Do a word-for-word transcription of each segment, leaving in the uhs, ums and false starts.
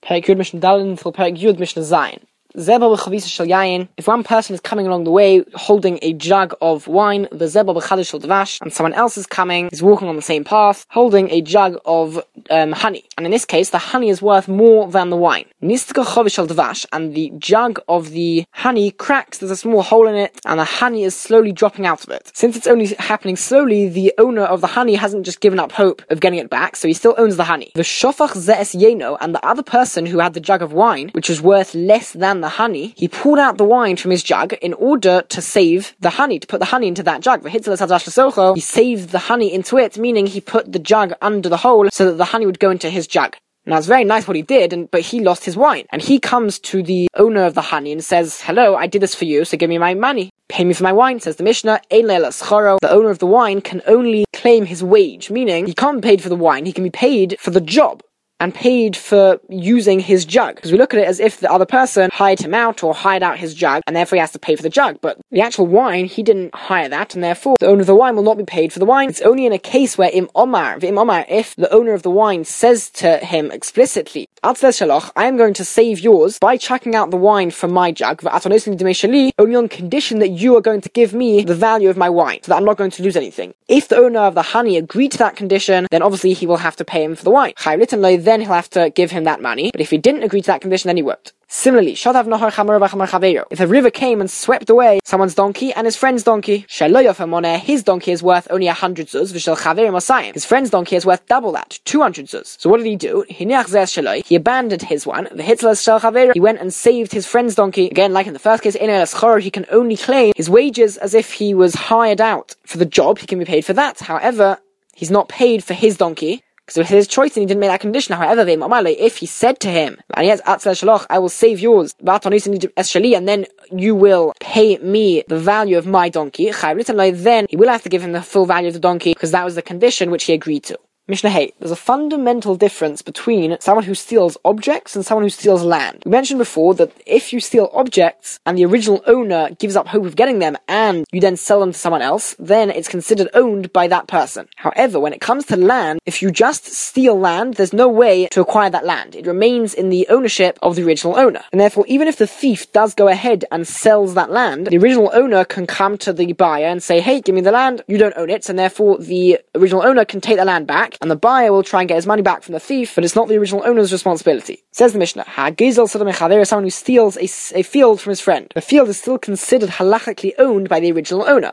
Perek Yud Mishnah Dalin till Perek Yud Mishnah Zayin. If one person is coming along the way holding a jug of wine, the zeba b'chadish shel dvash, and someone else is coming, is walking on the same path, holding a jug of um, honey. And in this case, the honey is worth more than the wine. Nistka chavish shel dvash, and the jug of the honey cracks, there's a small hole in it, and the honey is slowly dropping out of it. Since it's only happening slowly, the owner of the honey hasn't just given up hope of getting it back, so he still owns the honey. The shofach ze'es yeno, and the other person who had the jug of wine, which was worth less than the honey, he pulled out the wine from his jug in order to save the honey, to put the honey into that jug. He saved the honey into it, meaning he put the jug under the hole so that the honey would go into his jug. Now it's very nice what he did, and but he lost his wine. And he comes to the owner of the honey and says, hello, I did this for you, so give me my money. Pay me for my wine, says the Mishnah. The owner of the wine can only claim his wage, meaning he can't be paid for the wine, he can be paid for the job and paid for using his jug. Because we look at it as if the other person hired him out or hired out his jug, and therefore he has to pay for the jug. But the actual wine, he didn't hire that, and therefore the owner of the wine will not be paid for the wine. It's only in a case where im omar, im omar, if the owner of the wine says to him explicitly, I am going to save yours by chucking out the wine from my jug, only on condition that you are going to give me the value of my wine, so that I'm not going to lose anything. If the owner of the honey agreed to that condition, then obviously he will have to pay him for the wine. Then he'll have to give him that money. But if he didn't agree to that condition, then he won't. Similarly, if a river came and swept away someone's donkey and his friend's donkey, his donkey is worth only a hundred zuz, his friend's donkey is worth double that, two hundred zuz. So what did he do? He abandoned his one, he went and saved his friend's donkey. Again, like in the first case, he can only claim his wages as if he was hired out for the job. He can be paid for that. However, he's not paid for his donkey, because it was his choice and he didn't make that condition. However, if he said to him, I will save yours, and then you will pay me the value of my donkey, then he will have to give him the full value of the donkey, because that was the condition which he agreed to. Mishnah Hey, there's a fundamental difference between someone who steals objects and someone who steals land. We mentioned before that if you steal objects and the original owner gives up hope of getting them and you then sell them to someone else, then it's considered owned by that person. However, when it comes to land, if you just steal land, there's no way to acquire that land. It remains in the ownership of the original owner. And therefore, even if the thief does go ahead and sells that land, the original owner can come to the buyer and say, hey, give me the land, you don't own it, and therefore the original owner can take the land back, and the buyer will try and get his money back from the thief, but it's not the original owner's responsibility. Says the Mishnah, there is someone who steals a, a field from his friend. The field is still considered halachically owned by the original owner.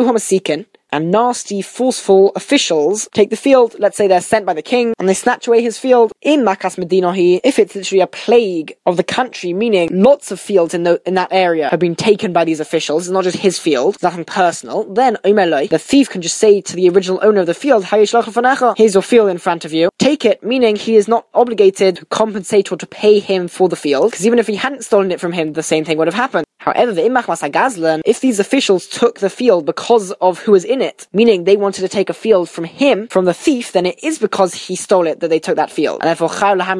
And nasty, forceful officials take the field. Let's say they're sent by the king, and they snatch away his field. In Makas Medinahi, if it's literally a plague of the country, meaning lots of fields in the in that area have been taken by these officials, it's not just his field, it's nothing personal, then the thief can just say to the original owner of the field, here's your field in front of you. Take it, meaning he is not obligated to compensate or to pay him for the field, because even if he hadn't stolen it from him, the same thing would have happened. However, if these officials took the field because of who was in it, meaning they wanted to take a field from him, from the thief, then it is because he stole it that they took that field. And therefore,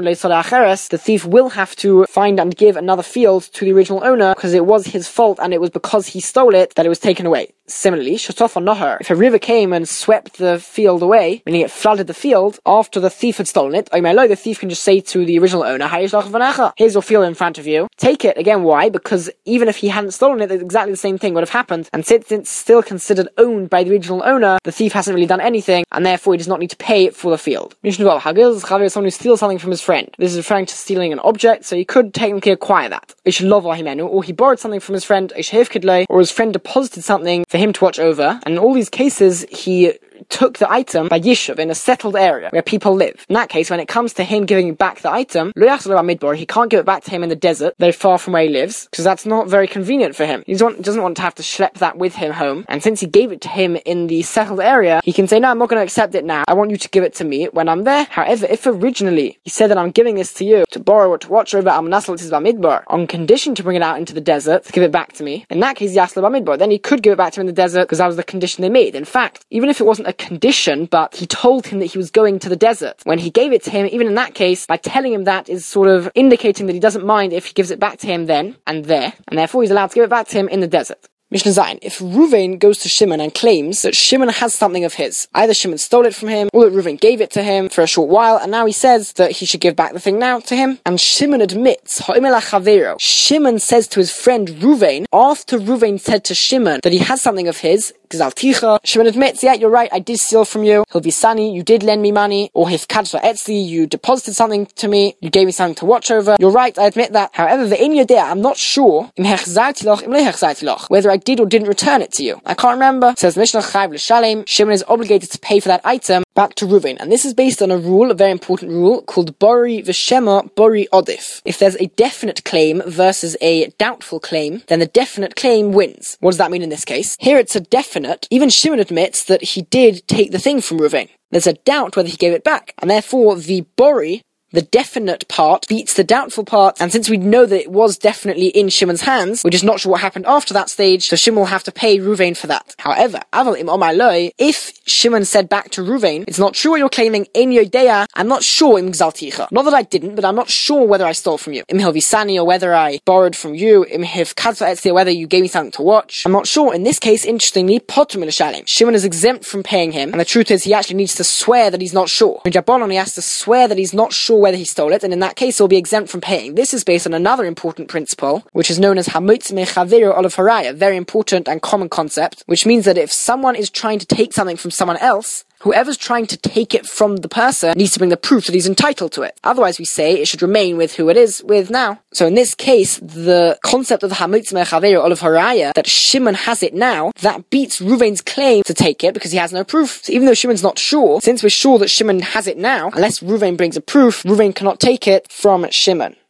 the thief will have to find and give another field to the original owner, because it was his fault and it was because he stole it that it was taken away. Similarly, if a river came and swept the field away, meaning it flooded the field, after the thief had stolen it, the thief can just say to the original owner, here's your field in front of you, take it. Again, why? Because even if he hadn't stolen it, exactly the same thing would have happened, and since it's still considered owned by the original owner, the thief hasn't really done anything, and therefore he does not need to pay for the field. Someone who steals something from his friend. This is referring to stealing an object, so he could technically acquire that. Or he borrowed something from his friend, or his friend deposited something for him to watch over, and in all these cases, he took the item by Yishuv, in a settled area where people live. In that case, when it comes to him giving back the item, he can't give it back to him in the desert, very far from where he lives, because that's not very convenient for him. He doesn't want to have to schlep that with him home, and since he gave it to him in the settled area, he can say, no, I'm not going to accept it now, I want you to give it to me when I'm there. However, if originally he said that I'm giving this to you to borrow or to watch over on condition to bring it out into the desert, to give it back to me, in that case, then he could give it back to him in the desert, because that was the condition they made. In fact, even if it wasn't a condition, but he told him that he was going to the desert, when he gave it to him, even in that case, by telling him that is sort of indicating that he doesn't mind if he gives it back to him then and there, and therefore he's allowed to give it back to him in the desert. Mishnah Zayin. If Ruvain goes to Shimon and claims that Shimon has something of his, either Shimon stole it from him, or that Ruvain gave it to him for a short while, and now he says that he should give back the thing now to him, and Shimon admits, Shimon says to his friend Ruvain, after Ruvain said to Shimon that he has something of his, Shimon admits, yeah, you're right, I did steal from you. Hilvisani, you did lend me money. Or Hifkadra Etzli, you deposited something to me. You gave me something to watch over. You're right, I admit that. However, the in there, I'm not sure whether I did or didn't return it to you. I can't remember. It says Mishnah Chayv L'Shalem, Shimon is obligated to pay for that item back to Ruvain. And this is based on a rule, a very important rule, called Bori V'Shema Bori Odif. If there's a definite claim versus a doubtful claim, then the definite claim wins. What does that mean in this case? Here it's a definite. Even Shimon admits that he did take the thing from Ruvain. There's a doubt whether he gave it back. And therefore the Bori, the definite part, beats the doubtful part, and since we know that it was definitely in Shimon's hands, we're just not sure what happened after that stage, so Shimon will have to pay Ruvain for that. However, Aval im Omar Loi, if Shimon said back to Ruvain, it's not true what you're claiming, in Yodeya, I'm not sure im Gzalticha. Not that I didn't, but I'm not sure whether I stole from you. Im Hilvisani, or whether I borrowed from you, im Hivkadva Etzli, or whether you gave me something to watch. I'm not sure. In this case, interestingly, Potum L'Shalem. Shimon is exempt from paying him, and the truth is he actually needs to swear that he's not sure. In Jabbanon, he has to swear that he's not sure whether he stole it, and in that case he'll be exempt from paying. This is based on another important principle, which is known as Hamutz Mechaviro Olav Haraya, very important and common concept, which means that if someone is trying to take something from someone else, whoever's trying to take it from the person needs to bring the proof that he's entitled to it. Otherwise, we say it should remain with who it is with now. So in this case, the concept of the Hamutz Mechaviro Olav Haraya, that Shimon has it now, that beats Ruvain's claim to take it because he has no proof. So even though Shimon's not sure, since we're sure that Shimon has it now, unless Ruvain brings a proof, Ruvain cannot take it from Shimon.